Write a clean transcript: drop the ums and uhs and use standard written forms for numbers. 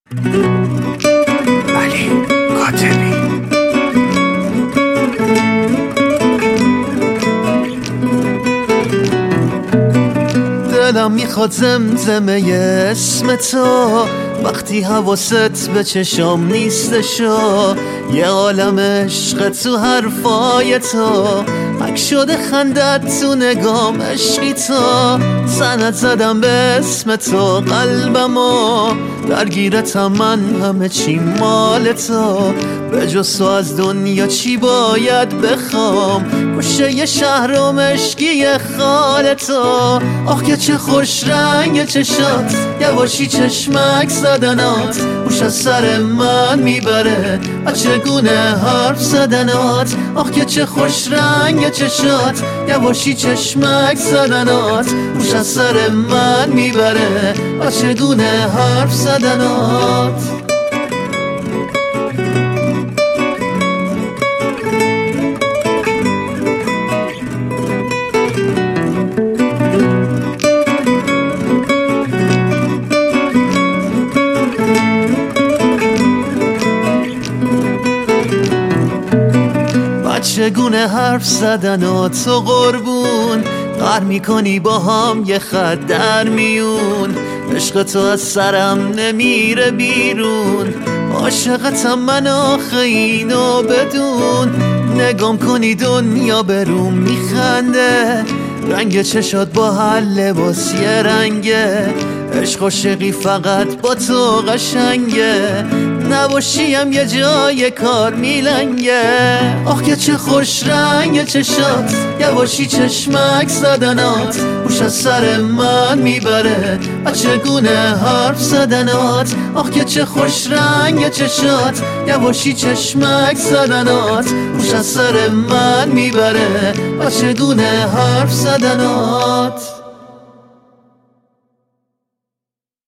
علی کاتبی. دلم میخواد زمزمه اسم تو، وقتی حواست به چشام نیستشو، یه عالم عشق تو حرفای تو، حک شده خندت تو نگام عشقی تو، سند زدم به اسم تو قلبمو، درگیرتم من همه چی مال تو، به جز تو از دنیا چی باید بخوام، گوشه یه شهرم عشقی خال تو، آخ که چه خوش رنگ چشات، یواشی چشمک زدنات، هوش از سر من میبره و چگونه حرف زدنات، آخ که چه خوش رنگ چشات، یواشی چشمک زدنات، هوش از سر من میبره و چگونه حرف زدنات. چگونه حرف زدن و تو قربون، قهر میکنی با هم یه خط در میون، عشق تو از سرم نمیره بیرون، عاشقتم من آخه اینو بدون، نگام کنی دنیا بروم میخنده، رنگ چشات با هر لباس یه رنگه، عشق و شقی فقط با تو قشنگه، نباشیم یه جای کار میلنگه، آخ که چه خوش رنگ چشات، یواشی چشمک زدنات، هوش از سر من میبره و چگونه حرف زدنات، آخ که چه خوش رنگ چشات، یواشی چشمک زدنات، هوش از سر من میبره و چگونه حرف زدنات.